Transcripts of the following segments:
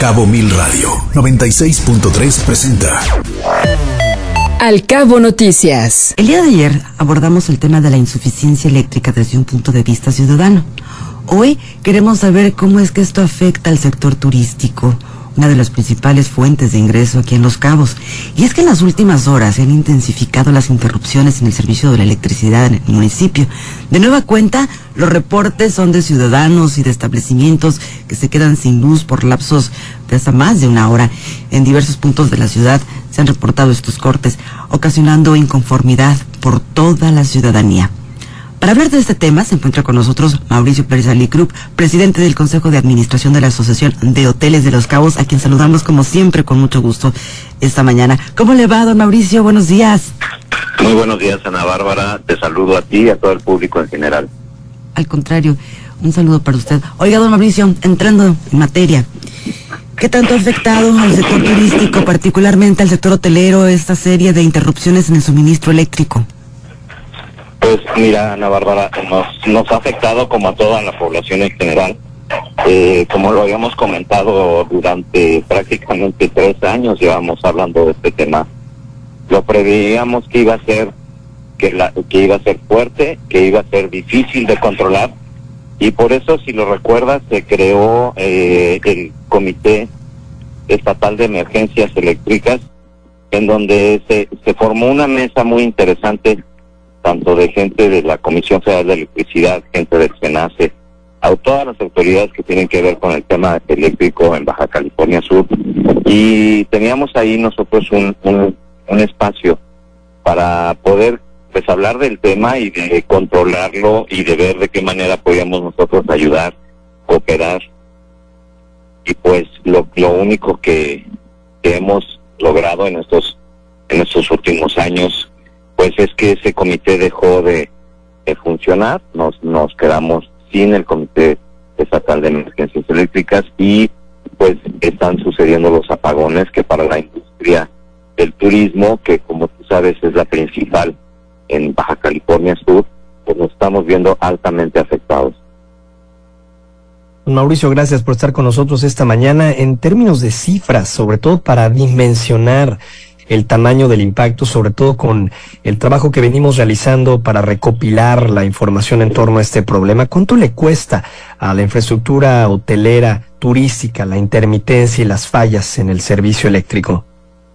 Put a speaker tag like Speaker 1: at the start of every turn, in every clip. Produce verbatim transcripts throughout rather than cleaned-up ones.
Speaker 1: Cabo Mil Radio noventa y seis punto tres presenta
Speaker 2: Al Cabo Noticias.
Speaker 3: El día de ayer abordamos el tema de la insuficiencia eléctrica desde un punto de vista ciudadano. Hoy queremos saber cómo es que esto afecta al sector turístico, una de las principales fuentes de ingreso aquí en Los Cabos. Y es que en las últimas horas se han intensificado las interrupciones en el servicio de la electricidad en el municipio. De nueva cuenta, los reportes son de ciudadanos y de establecimientos que se quedan sin luz por lapsos de hasta más de una hora. En diversos puntos de la ciudad se han reportado estos cortes, ocasionando inconformidad por toda la ciudadanía. Para hablar de este tema se encuentra con nosotros Mauricio Pérez Alicrup, presidente del Consejo de Administración de la Asociación de Hoteles de Los Cabos, a quien saludamos como siempre con mucho gusto esta mañana. ¿Cómo le va, don Mauricio? Buenos días.
Speaker 4: Muy buenos días, Ana Bárbara. Te saludo a ti y a todo el público en general.
Speaker 3: Al contrario, un saludo para usted. Oiga, don Mauricio, entrando en materia, ¿qué tanto ha afectado al sector turístico, particularmente al sector hotelero, esta serie de interrupciones en el suministro eléctrico?
Speaker 4: Pues mira, Ana Bárbara, nos, nos ha afectado como a toda la población en general. Eh, como lo habíamos comentado durante prácticamente tres años, llevamos hablando de este tema. Lo preveíamos que iba a ser que, la, que iba a ser fuerte, que iba a ser difícil de controlar, y por eso, si lo recuerdas, se creó eh, el Comité Estatal de Emergencias Eléctricas, en donde se, se formó una mesa muy interesante, tanto de gente de la Comisión Federal de Electricidad, gente del SENACE, a todas las autoridades que tienen que ver con el tema eléctrico en Baja California Sur, y teníamos ahí nosotros un, un, un espacio para poder pues hablar del tema y de controlarlo y de ver de qué manera podíamos nosotros ayudar, cooperar, y pues lo, lo único que, que hemos logrado en estos, en estos últimos años pues es que ese comité dejó de, de funcionar, nos, nos quedamos sin el Comité Estatal de Emergencias Eléctricas y pues están sucediendo los apagones que para la industria del turismo, que como tú sabes es la principal en Baja California Sur, pues nos estamos viendo altamente afectados.
Speaker 5: Mauricio, gracias por estar con nosotros esta mañana. En términos de cifras, sobre todo para dimensionar el tamaño del impacto, sobre todo con el trabajo que venimos realizando para recopilar la información en torno a este problema, ¿cuánto le cuesta a la infraestructura hotelera, turística, la intermitencia y las fallas en el servicio eléctrico?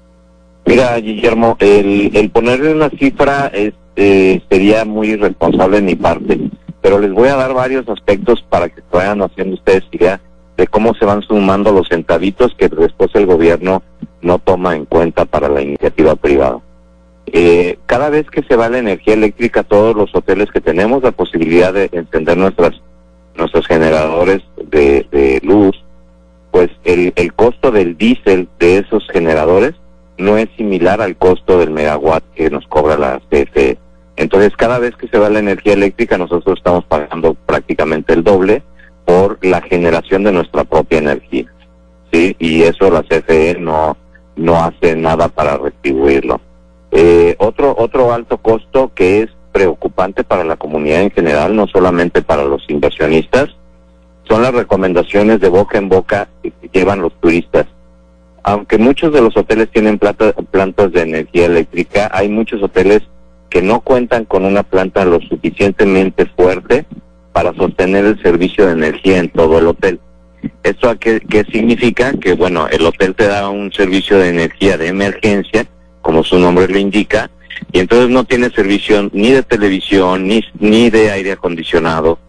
Speaker 4: Mira, Guillermo, el, el ponerle una cifra es, eh, sería muy irresponsable de mi parte, pero les voy a dar varios aspectos para que vayan haciendo ustedes idea de cómo se van sumando los centavitos que después el gobierno no toma en cuenta para la iniciativa privada. Eh, cada vez que se va la energía eléctrica, todos los hoteles que tenemos la posibilidad de encender nuestras nuestros generadores de, de luz, pues el, el costo del diésel de esos generadores no es similar al costo del megawatt que nos cobra la C F E. Entonces, cada vez que se va la energía eléctrica, nosotros estamos pagando prácticamente el doble por la generación de nuestra propia energía, ¿sí? Y eso la C F E no no hace nada para retribuirlo. Eh, otro otro alto costo que es preocupante para la comunidad en general, no solamente para los inversionistas, son las recomendaciones de boca en boca que llevan los turistas. Aunque muchos de los hoteles tienen plata, plantas de energía eléctrica, hay muchos hoteles que no cuentan con una planta lo suficientemente fuerte para sostener el servicio de energía en todo el hotel. ¿Esto qué, qué significa? Que bueno, el hotel te da un servicio de energía de emergencia, como su nombre lo indica, y entonces no tiene servicio ni de televisión, ni, ni de aire acondicionado,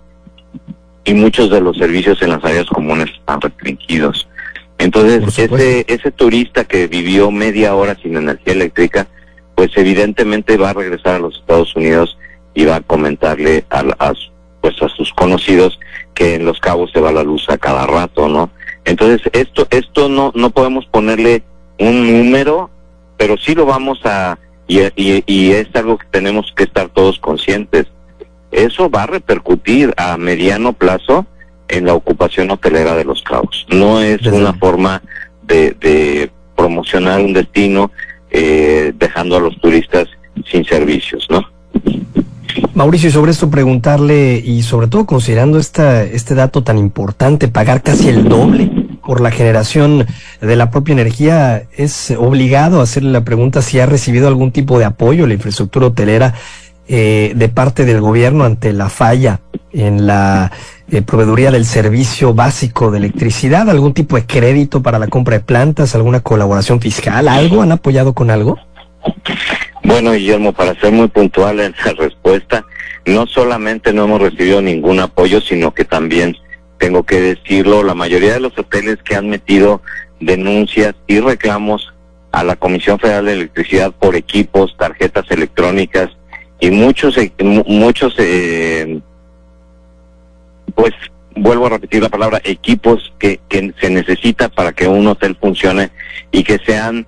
Speaker 4: y muchos de los servicios en las áreas comunes están restringidos. Entonces, ese, ese turista que vivió media hora sin energía eléctrica, pues evidentemente va a regresar a los Estados Unidos y va a comentarle a, a, pues a sus conocidos que en Los Cabos se va la luz a cada rato, ¿no? Entonces, esto esto no no podemos ponerle un número, pero sí lo vamos a, y, y, y es algo que tenemos que estar todos conscientes. Eso va a repercutir a mediano plazo en la ocupación hotelera de Los Cabos. No es una forma de, de promocionar un destino eh, dejando a los turistas sin servicios, ¿no?
Speaker 5: Mauricio, y sobre esto preguntarle, y sobre todo considerando esta, este dato tan importante, pagar casi el doble por la generación de la propia energía, es obligado a hacerle la pregunta si ha recibido algún tipo de apoyo la infraestructura hotelera eh, de parte del gobierno ante la falla en la eh, proveeduría del servicio básico de electricidad, algún tipo de crédito para la compra de plantas, alguna colaboración fiscal, algo, ¿han apoyado con algo?
Speaker 4: Bueno, Guillermo, para ser muy puntual en esa respuesta, no solamente no hemos recibido ningún apoyo, sino que también, tengo que decirlo, la mayoría de los hoteles que han metido denuncias y reclamos a la Comisión Federal de Electricidad por equipos, tarjetas electrónicas y muchos, muchos, eh, pues, vuelvo a repetir la palabra, equipos que, que se necesita para que un hotel funcione y que sean,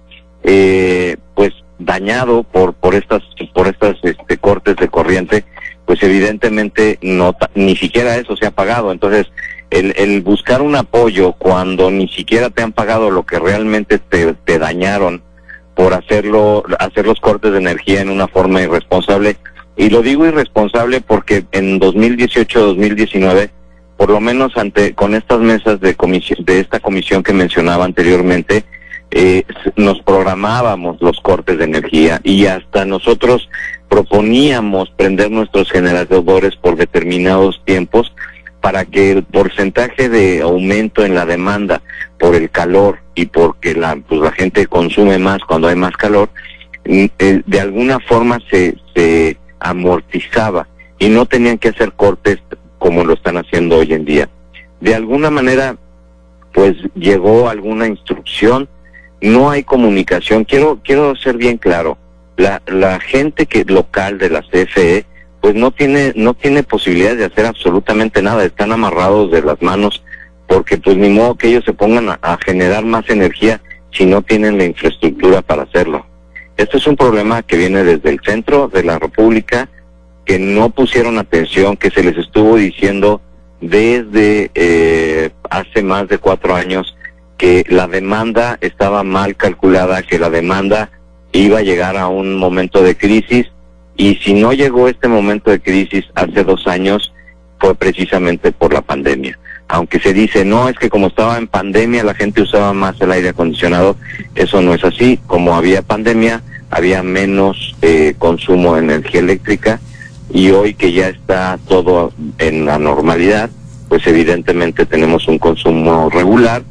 Speaker 4: eh, pues, dañado por por estas por estas este, cortes de corriente, pues evidentemente no ni siquiera eso se ha pagado. Entonces el, el buscar un apoyo cuando ni siquiera te han pagado lo que realmente te, te dañaron por hacerlo hacer los cortes de energía en una forma irresponsable, y lo digo irresponsable porque en dos mil dieciocho dos mil diecinueve, por lo menos ante con estas mesas de comisión de esta comisión que mencionaba anteriormente, Eh, nos programábamos los cortes de energía y hasta nosotros proponíamos prender nuestros generadores por determinados tiempos para que el porcentaje de aumento en la demanda por el calor y porque la pues la gente consume más cuando hay más calor, eh, de alguna forma se, se amortizaba y no tenían que hacer cortes como lo están haciendo hoy en día. De alguna manera, pues llegó alguna instrucción. No hay comunicación. Quiero quiero ser bien claro. La la gente que local de la C F E pues no tiene no tiene posibilidad de hacer absolutamente nada. Están amarrados de las manos porque pues ni modo que ellos se pongan a, a generar más energía si no tienen la infraestructura para hacerlo. Este es un problema que viene desde el centro de la República, que no pusieron atención, que se les estuvo diciendo desde eh, hace más de cuatro años que la demanda estaba mal calculada, que la demanda iba a llegar a un momento de crisis, y si no llegó este momento de crisis hace dos años, fue precisamente por la pandemia. Aunque se dice, no, es que como estaba en pandemia la gente usaba más el aire acondicionado, eso no es así. Como había pandemia, había menos eh, consumo de energía eléctrica, y hoy que ya está todo en la normalidad, pues evidentemente tenemos un consumo regular,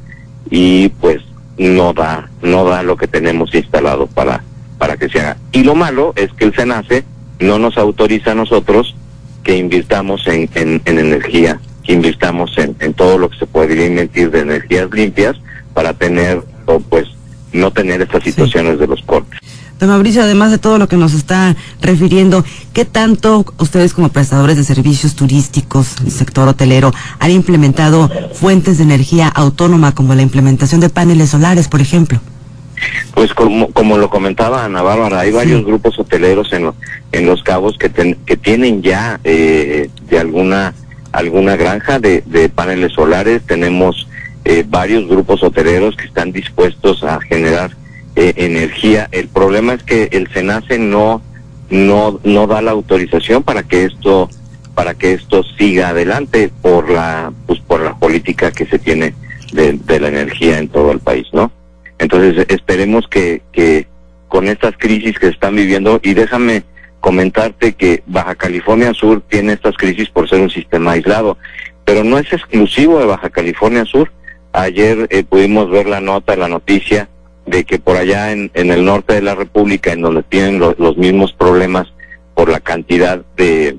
Speaker 4: y pues no da no da lo que tenemos instalado para para que se haga. Y lo malo es que el SENACE no nos autoriza a nosotros que invirtamos en, en, en energía, que invirtamos en, en todo lo que se podría invertir de energías limpias para tener, o pues no tener estas situaciones sí. de los cortes.
Speaker 3: Don Mauricio, además de todo lo que nos está refiriendo, ¿qué tanto ustedes como prestadores de servicios turísticos del sector hotelero han implementado fuentes de energía autónoma como la implementación de paneles solares, por ejemplo?
Speaker 4: Pues como como lo comentaba Ana Bárbara, hay sí. varios grupos hoteleros en, lo, en Los Cabos que, ten, que tienen ya eh, de alguna alguna granja de, de paneles solares. Tenemos eh, varios grupos hoteleros que están dispuestos a generar Eh, energía. El problema es que el SENACE no no no da la autorización para que esto para que esto siga adelante por la pues por la política que se tiene de, de la energía en todo el país, ¿no? Entonces esperemos que que con estas crisis que están viviendo, y déjame comentarte que Baja California Sur tiene estas crisis por ser un sistema aislado, pero no es exclusivo de Baja California Sur. Ayer eh, pudimos ver la nota, la noticia de que por allá en, en el norte de la República, en donde tienen lo, los mismos problemas por la cantidad de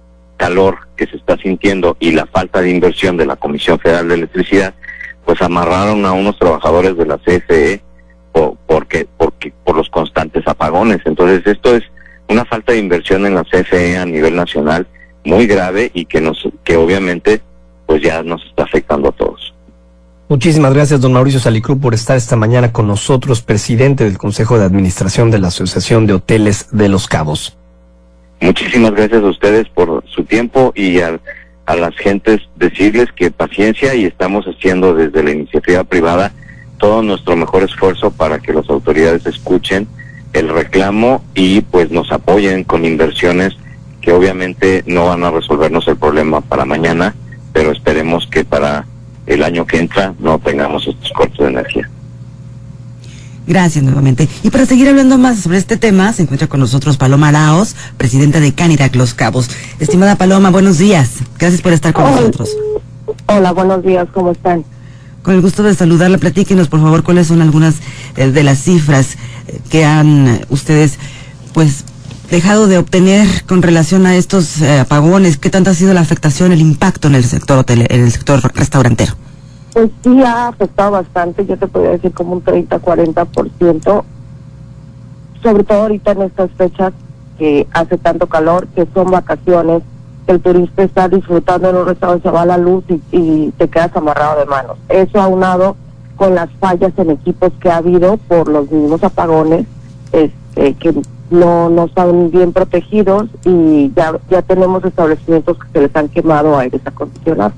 Speaker 4: calor que se está sintiendo y la falta de inversión de la Comisión Federal de Electricidad, pues amarraron a unos trabajadores de la C F E por, porque, porque, por los constantes apagones. Entonces esto es una falta de inversión en la C F E a nivel nacional muy grave, y que nos que obviamente pues ya nos está afectando a todos.
Speaker 5: Muchísimas gracias, don Mauricio Salicrú, por estar esta mañana con nosotros, presidente del Consejo de Administración de la Asociación de Hoteles de Los Cabos.
Speaker 4: Muchísimas gracias a ustedes por su tiempo, y a, a las gentes decirles que paciencia, y estamos haciendo desde la iniciativa privada todo nuestro mejor esfuerzo para que las autoridades escuchen el reclamo y pues nos apoyen con inversiones que obviamente no van a resolvernos el problema para mañana, pero esperemos que para el año que entra no tengamos estos cortes de energía.
Speaker 3: Gracias nuevamente. Y para seguir hablando más sobre este tema, se encuentra con nosotros Paloma Araoz, presidenta de Canirac Los Cabos. Estimada Paloma, buenos días. Gracias por estar con
Speaker 6: Hola.
Speaker 3: nosotros.
Speaker 6: Hola, buenos días, ¿cómo están?
Speaker 3: Con el gusto de saludarla, platíquenos por favor cuáles son algunas eh, de las cifras eh, que han eh, ustedes pues dejado de obtener con relación a estos eh, apagones. ¿Qué tanta ha sido la afectación, el impacto en el sector hotel, en el sector restaurantero?
Speaker 6: Pues sí ha afectado bastante, yo te podría decir como un treinta a cuarenta por ciento, sobre todo ahorita en estas fechas que hace tanto calor, que son vacaciones, que el turista está disfrutando en un restaurante, se va la luz y, y te quedas amarrado de manos. Eso aunado con las fallas en equipos que ha habido por los mismos apagones, este, que no, no están bien protegidos y ya, ya tenemos establecimientos que se les han quemado aires acondicionados.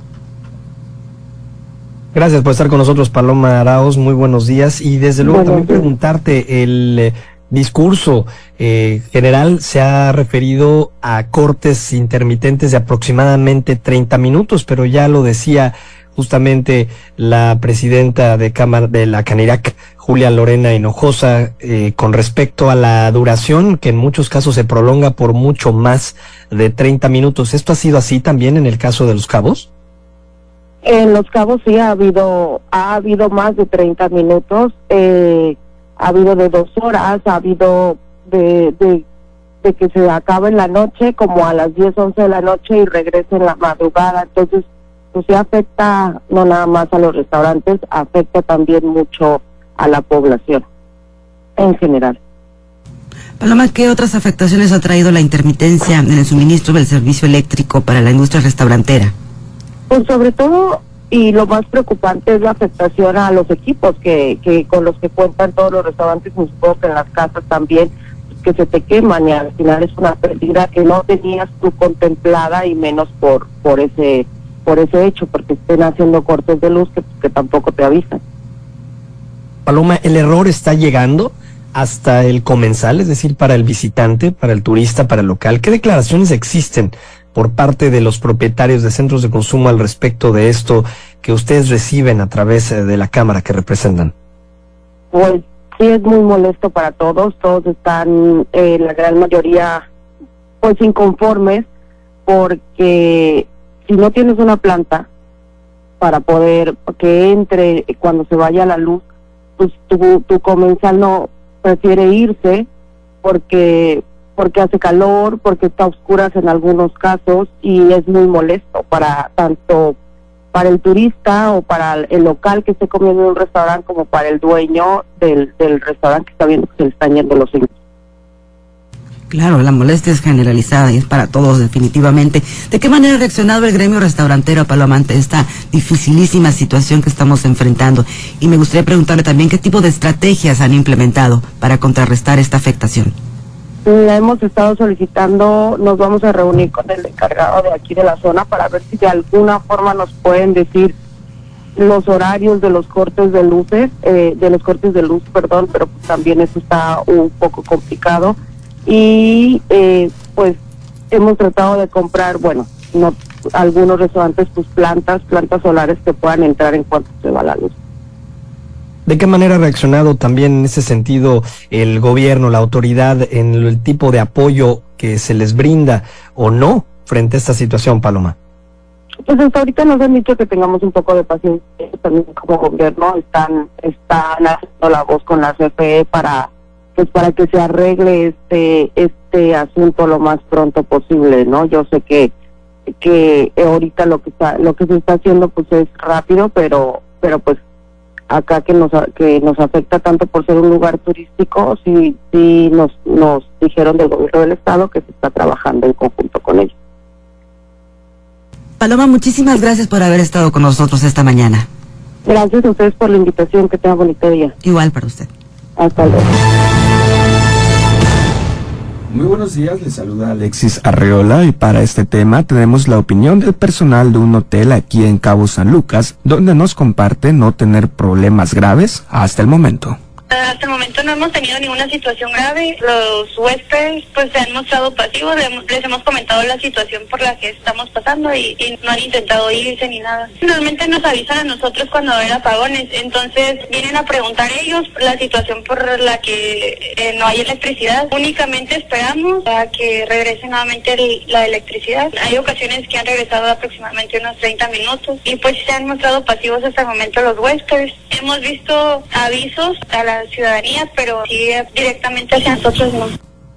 Speaker 5: Gracias por estar con nosotros, Paloma Araoz, muy buenos días. Y desde luego
Speaker 6: Buenos
Speaker 5: también
Speaker 6: días.
Speaker 5: preguntarte, el eh, discurso eh, general se ha referido a cortes intermitentes de aproximadamente treinta minutos, pero ya lo decía justamente la presidenta de Cámara de la Canirac, Julia Lorena Hinojosa, eh, con respecto a la duración, que en muchos casos se prolonga por mucho más de treinta minutos. ¿Esto ha sido así también en el caso de Los Cabos?
Speaker 6: En Los Cabos sí ha habido, ha habido más de treinta minutos, eh, ha habido de dos horas, ha habido de, de, de que se acaba en la noche, como a las diez, once de la noche y regresa en la madrugada. Entonces, pues sí afecta no nada más a los restaurantes, afecta también mucho a la población en general.
Speaker 3: Paloma, ¿qué otras afectaciones ha traído la intermitencia en el suministro del servicio eléctrico para la industria restaurantera?
Speaker 6: Pues sobre todo, y lo más preocupante es la afectación a los equipos que, que con los que cuentan todos los restaurantes, y supongo que en las casas también, que se te queman y al final es una pérdida que no tenías tú contemplada y menos por por ese por ese hecho, porque estén haciendo cortes de luz que, que tampoco te avisan.
Speaker 5: Paloma, ¿el error está llegando hasta el comensal, es decir, para el visitante, para el turista, para el local? ¿Qué declaraciones existen por parte de los propietarios de centros de consumo al respecto de esto que ustedes reciben a través de la Cámara que representan?
Speaker 6: Pues sí, es muy molesto para todos, todos están, eh, la gran mayoría, pues inconformes, porque si no tienes una planta para poder que entre cuando se vaya la luz, pues tu, tu comensal no prefiere irse porque porque hace calor, porque está a oscuras en algunos casos y es muy molesto para tanto para el turista o para el local que esté comiendo en un restaurante como para el dueño del, del restaurante que está viendo que se le están yendo los ingresos.
Speaker 3: Claro, la molestia es generalizada y es para todos definitivamente. ¿De qué manera ha reaccionado el gremio restaurantero, Paloma, ante esta dificilísima situación que estamos enfrentando? Y me gustaría preguntarle también qué tipo de estrategias han implementado para contrarrestar esta afectación.
Speaker 6: La hemos estado solicitando, nos vamos a reunir con el encargado de aquí de la zona para ver si de alguna forma nos pueden decir los horarios de los cortes de luces, eh, de los cortes de luz, perdón, pero pues también eso está un poco complicado. Y eh, pues hemos tratado de comprar, bueno, no algunos restaurantes, pues plantas, plantas solares que puedan entrar en cuanto se va la luz.
Speaker 5: ¿De qué manera ha reaccionado también en ese sentido el gobierno, la autoridad, en el tipo de apoyo que se les brinda o no frente a esta situación, Paloma?
Speaker 6: Pues hasta ahorita nos han dicho que tengamos un poco de paciencia, también como gobierno están están haciendo la voz con la C F E para pues para que se arregle este este asunto lo más pronto posible, ¿no? Yo sé que que ahorita lo que está lo que se está haciendo pues es rápido, pero pero pues acá que nos que nos afecta tanto por ser un lugar turístico, sí sí nos nos dijeron del gobierno del estado que se está trabajando en conjunto con ellos.
Speaker 3: Paloma, muchísimas gracias por haber estado con nosotros esta mañana.
Speaker 6: Gracias a ustedes por la invitación, que tengan bonito día.
Speaker 3: Igual para usted.
Speaker 6: Hasta luego.
Speaker 7: Muy buenos días, les saluda Alexis Arreola y para este tema tenemos la opinión del personal de un hotel aquí en Cabo San Lucas, donde nos comparte no tener problemas graves hasta el momento.
Speaker 8: Hasta el momento no hemos tenido ninguna situación grave. Los huéspedes pues se han mostrado pasivos, les hemos comentado la situación por la que estamos pasando y, y no han intentado irse ni nada. Normalmente nos avisan a nosotros cuando hay apagones, entonces vienen a preguntar ellos la situación por la que eh, no hay electricidad. Únicamente esperamos a que regrese nuevamente el, la electricidad. Hay ocasiones que han regresado aproximadamente unos treinta minutos y pues se han mostrado pasivos hasta el momento los huéspedes. Hemos visto avisos a la ciudadanía, pero sí directamente hacia nosotros no.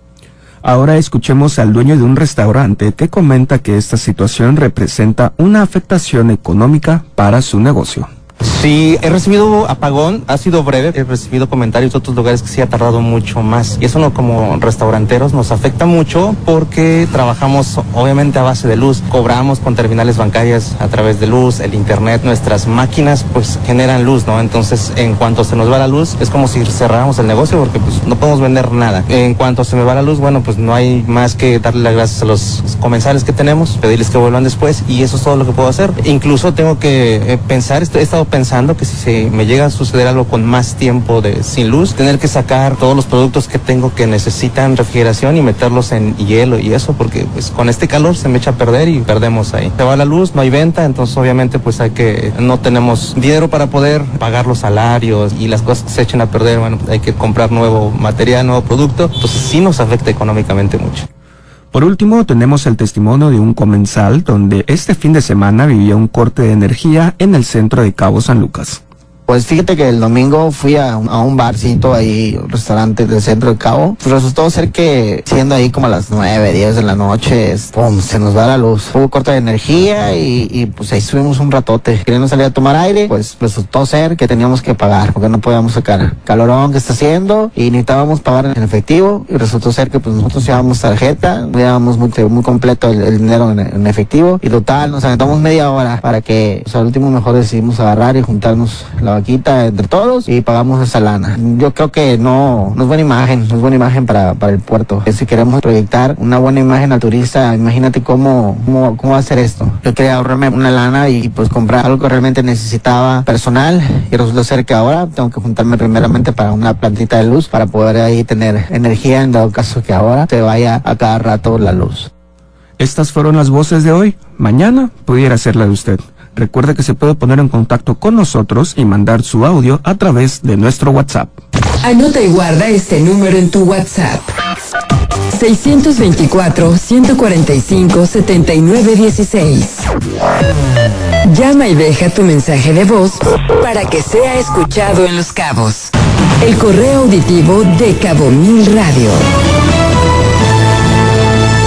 Speaker 7: Ahora escuchemos al dueño de un restaurante que comenta que esta situación representa una afectación económica para su negocio.
Speaker 9: Sí, he recibido apagón, ha sido breve, he recibido comentarios de otros lugares que sí ha tardado mucho más. Y eso no, como restauranteros nos afecta mucho porque trabajamos obviamente a base de luz, cobramos con terminales bancarias a través de luz, el internet, nuestras máquinas pues generan luz, ¿no? Entonces en cuanto se nos va la luz es como si cerráramos el negocio porque pues no podemos vender nada. En cuanto se me va la luz, bueno, pues no hay más que darle las gracias a los comensales que tenemos, pedirles que vuelvan después y eso es todo lo que puedo hacer. Incluso tengo que eh, pensar, he estado pensando que si se me llega a suceder algo con más tiempo de sin luz, tener que sacar todos los productos que tengo que necesitan refrigeración y meterlos en hielo y eso, porque pues con este calor se me echa a perder y perdemos ahí. Se va la luz, no hay venta, entonces obviamente pues hay que, no tenemos dinero para poder pagar los salarios y las cosas que se echen a perder, bueno, hay que comprar nuevo material, nuevo producto, entonces sí nos afecta económicamente mucho.
Speaker 7: Por último, tenemos el testimonio de un comensal donde este fin de semana vivía un corte de energía en el centro de Cabo San Lucas.
Speaker 10: Pues fíjate que el domingo fui a un, a un barcito ahí, un restaurante del centro de Cabo. Pues resultó ser que siendo ahí como a las nueve, diez de la noche, pum, se nos va la luz. Hubo corte de energía y, y pues ahí estuvimos un ratote. Queriendo salir a tomar aire, pues resultó ser que teníamos que pagar porque no podíamos sacar calorón que está haciendo y necesitábamos pagar en efectivo y resultó ser que pues nosotros llevábamos tarjeta, llevábamos muy, muy completo el, el dinero en, en efectivo y total nos aventamos media hora para que pues, al último mejor decidimos agarrar y juntarnos la vaquita entre todos y pagamos esa lana. Yo creo que no, no es buena imagen, no es buena imagen para, para el puerto. Si queremos proyectar una buena imagen al turista, imagínate cómo, cómo, cómo va a hacer esto. Yo quería ahorrarme una lana y pues comprar algo que realmente necesitaba personal y resulta ser que ahora tengo que juntarme primeramente para una plantita de luz para poder ahí tener energía en dado caso que ahora se vaya a cada rato la luz.
Speaker 7: Estas fueron las voces de hoy. Mañana pudiera ser la de usted. Recuerde que se puede poner en contacto con nosotros y mandar su audio a través de nuestro WhatsApp.
Speaker 2: Anota y guarda este número en tu WhatsApp. seis dos cuatro, uno cuatro cinco, siete nueve uno seis. Llama y deja tu mensaje de voz para que sea escuchado en Los Cabos. El correo auditivo de Cabo Mil Radio.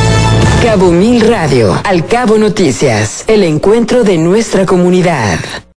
Speaker 2: Cabo Mil Radio, Al Cabo Noticias, el encuentro de nuestra comunidad.